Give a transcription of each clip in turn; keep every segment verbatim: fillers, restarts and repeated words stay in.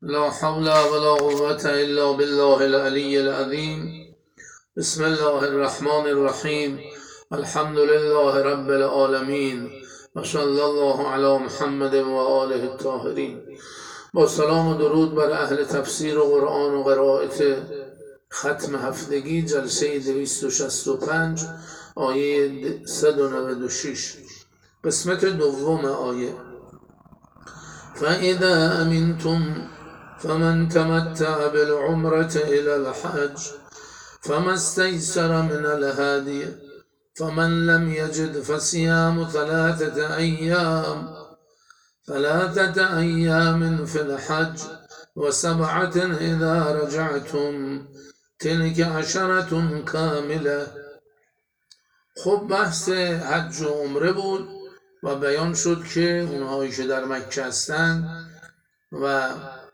لا حول ولا قوة إلا بالله العلي العظيم. بسم الله الرحمن الرحیم. الحمد لله رب العالمین و صلی الله علی محمد و آله الطاهرین. با سلام و درود بر اهل تفسیر و قرآن و قرائت ختم هفتگی جلسه دویست و شصت و پنج آیه صد و نود و شش قسمت دوم آیه. فَإِذَا أَمِنْتُمْ فمن تمتع بالعمرة إلى الحج فما استيسر من الهدي فمن لم يجد فصيام ثلاثة أيام ثلاثة أيام في الحج وسبعة إذا رجعتم تلك عشرة كاملة. خب بحث حج و عمره بود و بیان شد که اونهایی که در مکه هستند و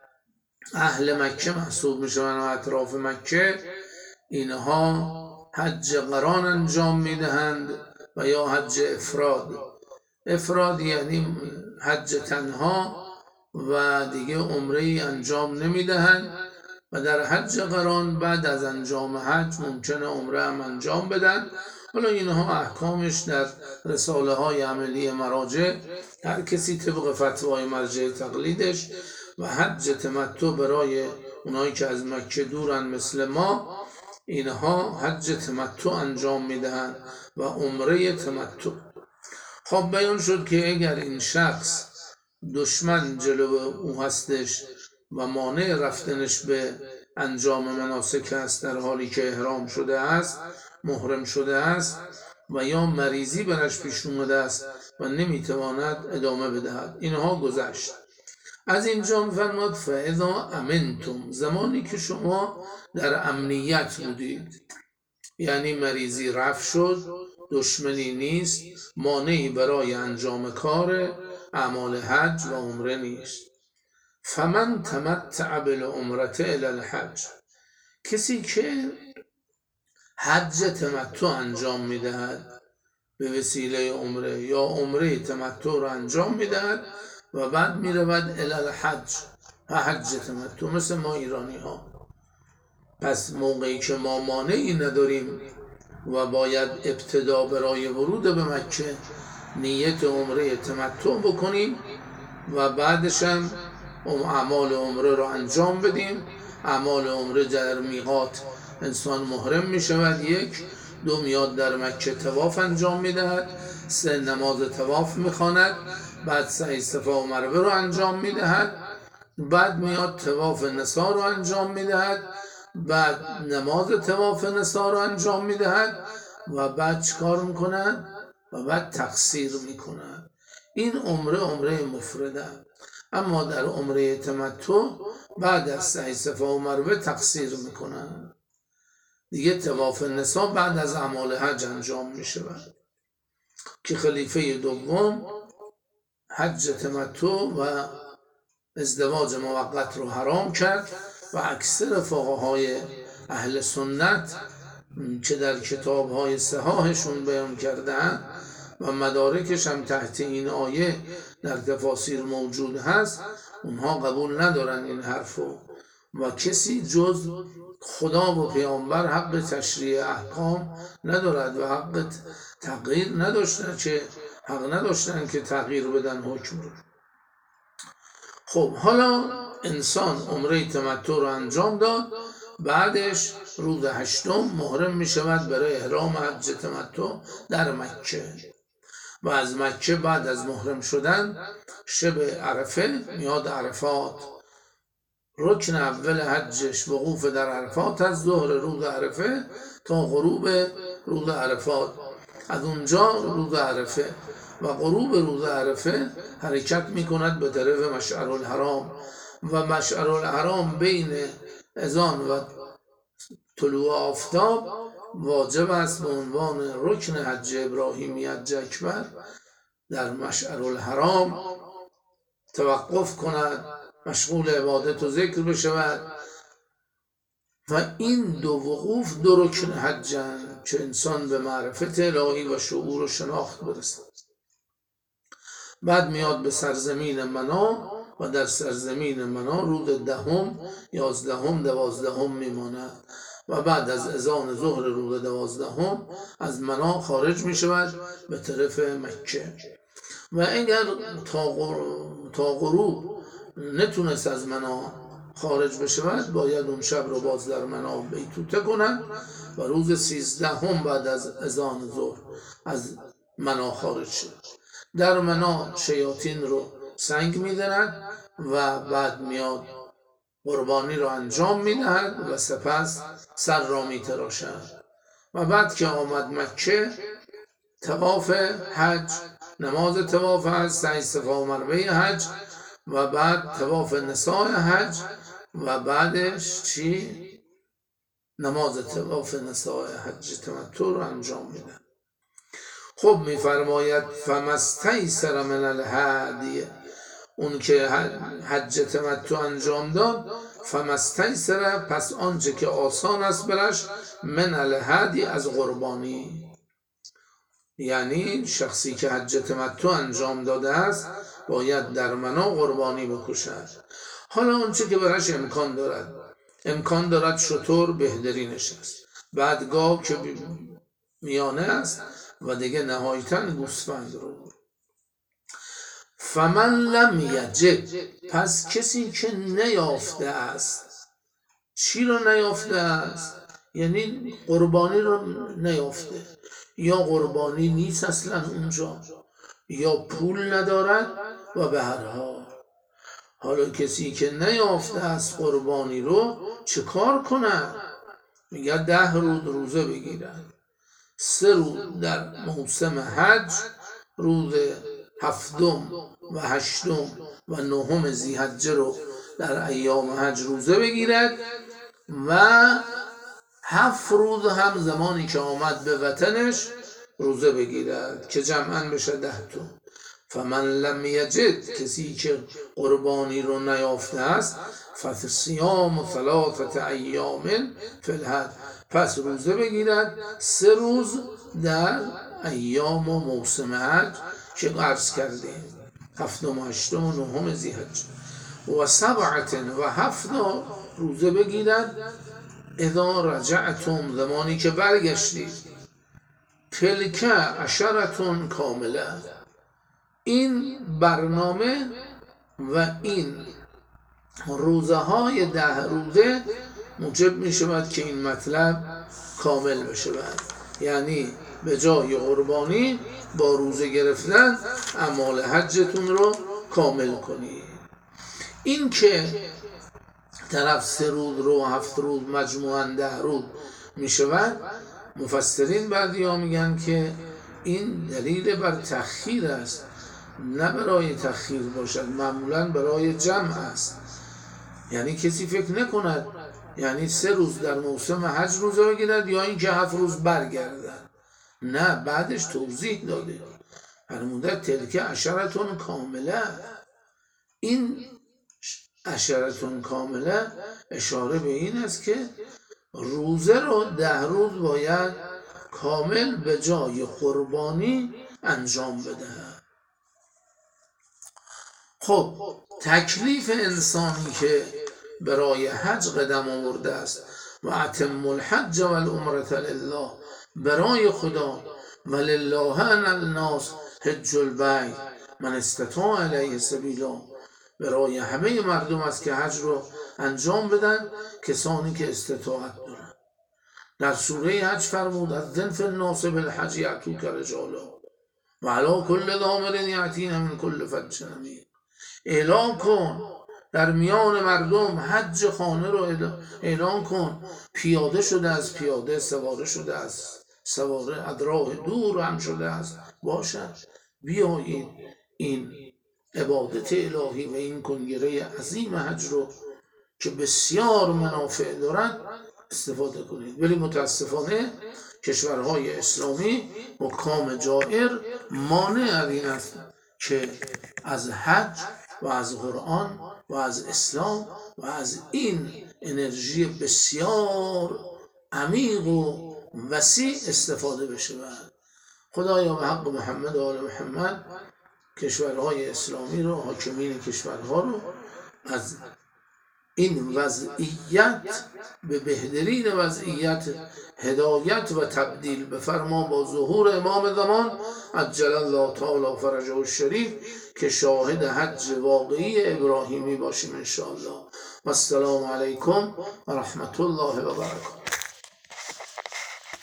اهل مکه محسوب میشوند و اطراف مکه، اینها حج قران انجام میدهند و یا حج افراد. افراد یعنی حج تنها و دیگه عمره ای انجام نمیدهند و در حج قران بعد از انجام حج ممکنه عمره هم انجام بدن. حالا اینها احکامش در رساله های عملی مراجع، هر کسی طبق فتوای مرجع تقلیدش. و حج تمتع برای اونایی که از مکه دورن مثل ما، اینها حج تمتع انجام میدهند و عمره تمتع. خب بیان شد که اگر این شخص دشمن جلو او هستش و مانع رفتنش به انجام مناسک است در حالی که احرام شده است، محرم شده است، و یا مریضی برش پیش اومده است و نمیتواند ادامه بدهد، اینها گذشت. از اینجا می‌فرماد فاذا امنتم، زمانی که شما در امنیت بودید، یعنی مریضی رفع شد، دشمنی نیست، مانعی برای انجام کار اعمال حج و عمره نیست. فمن تمتع بالعمرة الی الحج، کسی که حج تمتع انجام میدهد به وسیله عمره یا عمره تمتع را انجام میدهد و بعد میرود الی الحج، حج تمتع، مثل ما ایرانی ها. پس موقعی که ما مانعی نداریم و باید ابتدا برای ورود به مکه نیت عمره تمتع بکنیم و بعدش هم اعمال عمره را انجام بدیم. اعمال عمره در میقات انسان محرم می شود، یک دو میاد در مکه طواف انجام می دهد، سه نماز طواف می خواند، بعد سعی صفا و مروه رو انجام می دهد، بعد میاد طواف نسا رو انجام می دهد، بعد نماز طواف نسا رو انجام می دهد و بعد چکار می کند؟ و بعد تقصیر می کند. این عمره عمره مفرده. اما در عمره تمتع بعد از سعی صفا و مروه تقصیر می کند. دیگه طواف نسا بعد از اعمال حج انجام می شود که خلیفه دوم حج تمتع و ازدواج موقت رو حرام کرد و اکثر فقهای اهل سنت که در کتابهای صحاحشون بیان کردن و مدارکش هم تحت این آیه در تفاسیر موجود هست، اونها قبول ندارن این حرفو و کسی جز خدا و پیامبر حق تشریع احکام ندارد و حق تغییر نداشتن، که حق نداشتن که تغییر بدن حکم رو. خب حالا انسان عمره تمتع رو انجام داد، بعدش روز هشتم محرم می شود برای احرام حج تمتع در مکه و از مکه بعد از محرم شدن شب عرفه میاد عرفات. رکن اول حجش وقوف در عرفات از ظهر روز عرفه تا غروب روز عرفات. از اونجا روز عرفه و غروب روز عرفه حرکت میکند به طرف مشعر الحرام و مشعر الحرام بین اذان و طلوع آفتاب واجب است به عنوان رکن حج ابراهیمی حج اکبر در مشعر الحرام توقف کند، مشغول عبادت و ذکر بشود. و این دو وقوف دو رکن حجن که انسان به معرفت الهی و شعور و شناخت برسد. بعد میاد به سرزمین منا و در سرزمین منا روز دهم، یازدهم، دوازدهم میماند و بعد از اذان ظهر روز دوازدهم از منا خارج می شود به طرف مکه. و اگر تا غروب نتونست از منا خارج بشود باید اون شب رو باز در منا بیتوته کنند و روز سیزدهم بعد از اذان ظهر از منا خارج شد. در منا شیاطین رو سنگ می‌زند و بعد میاد قربانی رو انجام میدهد و سپس سر را میتراشد و بعد که آمد مکه طواف حج، نماز طواف حج، سعی صفا و مروه حج و بعد طواف نساء حج و بعدش چی؟ نماز طواف نساء حج تمتع رو انجام میده. خب میفرماید فمستیسر من الهدی، اون که حج تمتع انجام داد، فمستیسر پس آنچه که آسان است برش، من الهدی از قربانی، یعنی شخصی که حج تمتع انجام داده است باید در منا قربانی بکشد. حالا اونچه که برش امکان دارد، امکان دارد شتر بهترینش است، بعد گاو که میانه است و دیگه نهایتاً گوسفند رو. فمن لم یجد، پس کسی که نیافته است، چی رو نیافته است؟ یعنی قربانی رو نیافته، یا قربانی نیست اصلا اونجا، یا پول ندارد و به هر حال. حالا کسی که نیافته است قربانی رو چه کار کنه؟ میگه ده روز روزه بگیرن، سه روز در موسم حج، روز هفتم و هشتم و نهم ذی‌حجه رو در ایام حج روزه بگیرد و هفت روز هم زمانی که آمد به وطنش روزه بگیرد که جمعاً بشه ده تا. فمن لم یجد، کسی که قربانی رو نیافته است، فصیام ثلاثة ایام فی الحج، پس روزه بگیرد سه روز در ایام و موسم حج که عرض کردیم، هفتم و هشتم و نهم ذی‌حجه. و سبعة، و هفت روزه بگیرد اذا رجعتم، زمانی که برگشتید، تلک عشرة کامله، این برنامه و این روزه های ده روزه موجب می شود که این مطلب کامل بشود، یعنی به جای قربانی با روزه گرفتن اعمال حجتون رو کامل کنید. این که طرف سه روز رو هفت روز مجموعاً ده روز می شود، مفسرین بعضی ها میگن که این دلیل بر تأخیر است، نه برای تأخیر باشد، معمولاً برای جمع است. یعنی کسی فکر نکند یعنی سه روز در موسم حج روزه بگیرد یا اینکه هفت روز برگردد، نه، بعدش توضیح داده فرموده تلک عشرة کامله. این عشرة کامله اشاره به این است که روزه رو ده روز باید کامل به جای قربانی انجام بده. خب تکلیف انسانی که برای حج قدم آورده است و اتم الحج و العمرة لله، برای خدا، و لله علی الناس حج البیت من استطاع الیه سبیلا، برای همه مردم است که حج رو انجام بدن کسانی که استطاعت دارن. در سوره حج فرمود اذن فی الناس بالحج یأتوک رجالا و علی کل ضامر یأتین من کل فج عمیق، اعلام کن در میان مردم حج خانه رو اعلان کن، پیاده شده از پیاده، سواره شده از سواره، از راه دور هم شده است باشد، بیایید این عبادت الهی و این کنگره عظیم حج رو که بسیار منافع دارد استفاده کنید. ولی متاسفانه کشورهای اسلامی حکام جائر مانع از این است که از حج و از قرآن و از اسلام و از این انرژی بسیار عمیق و وسیع استفاده بشه. خدایا به حق محمد و آل محمد کشورهای اسلامی رو، حاکمین کشورها رو از این وضعیت به بهترین وضعیت هدایت و تبدیل بفرما با ظهور امام زمان عجل الله تعالی فرجه الشریف که شاهد حج واقعی ابراهیمی باشیم ان شاء الله. و السلام علیکم و رحمت الله و برکاته.